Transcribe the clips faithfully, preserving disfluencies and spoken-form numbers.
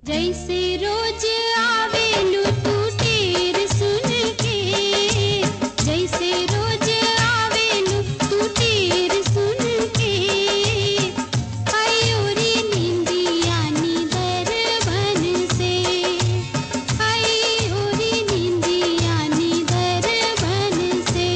जैसे रोज आवेलू तू टेर सुन के, जैसे रोज आवेलू तू टेर सुन के, आयोरी निंदिया निदर बन से, आयोरी निंदिया निदर बन से।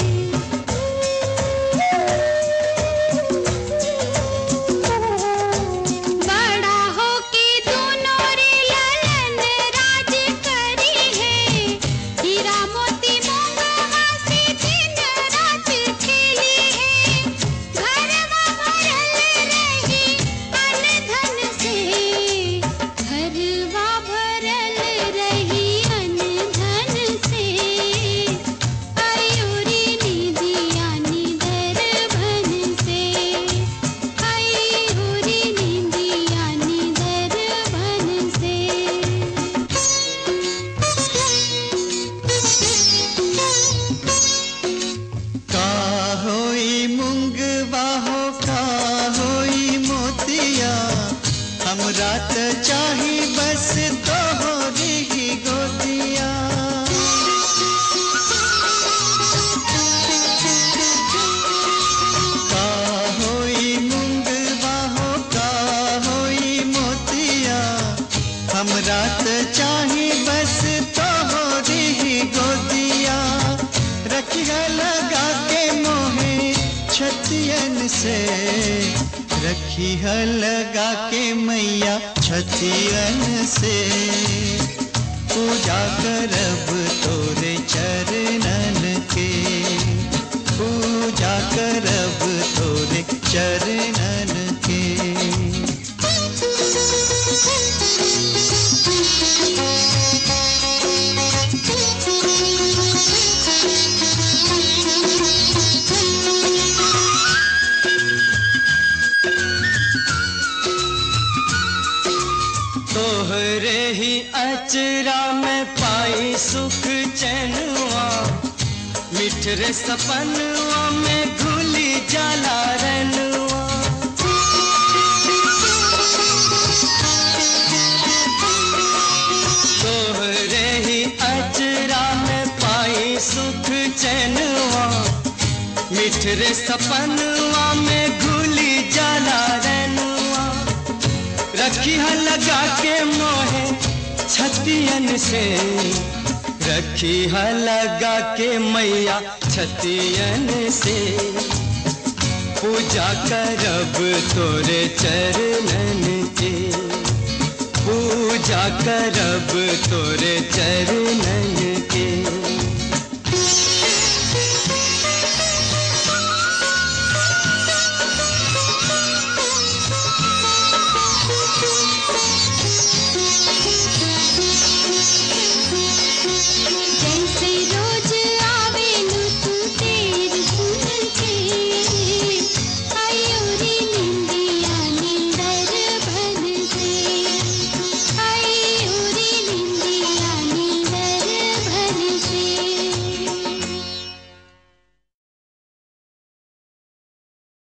बड़ा होके दोनों रे ललन राज करी है, हीरा मोती मूंगवा से दिन रात खेली है, घरवा भरल रही अन धन से, घरवा भरल रही अन धन से, आयोरी निंदिया निदर बन से, आयोरी निंदिया निदर बन से। का होई मुंगवा हो का होई मोतिया, हमरा त चाही बस तोहरी ही गोदिया। का होई मुंगवा हो का होई मोतिया, हमरा त चाही बस तोहरी ही गोदिया। रखिया लगा के मोहे छतियन से, रखिया लगा के मैया छतियन से, पूजा करब तोरे चरणन के, पूजा करब तोरे चरणन के। तोहरे ही अचरा में पाई सुख चैनुआ, मिठरे सपनुआ में घुली जाला रनुआ। तोहरे ही अचरा में पाई सुख चैनुआ, मिठरे सपनुआ में घुली जाला रनुआ। रखिया लगा के मोहे छतियन से, रखिया लगा के मैया छतियन से, पूजा करब तोरे चरणन के, पूजा करब तोरे चरणन के।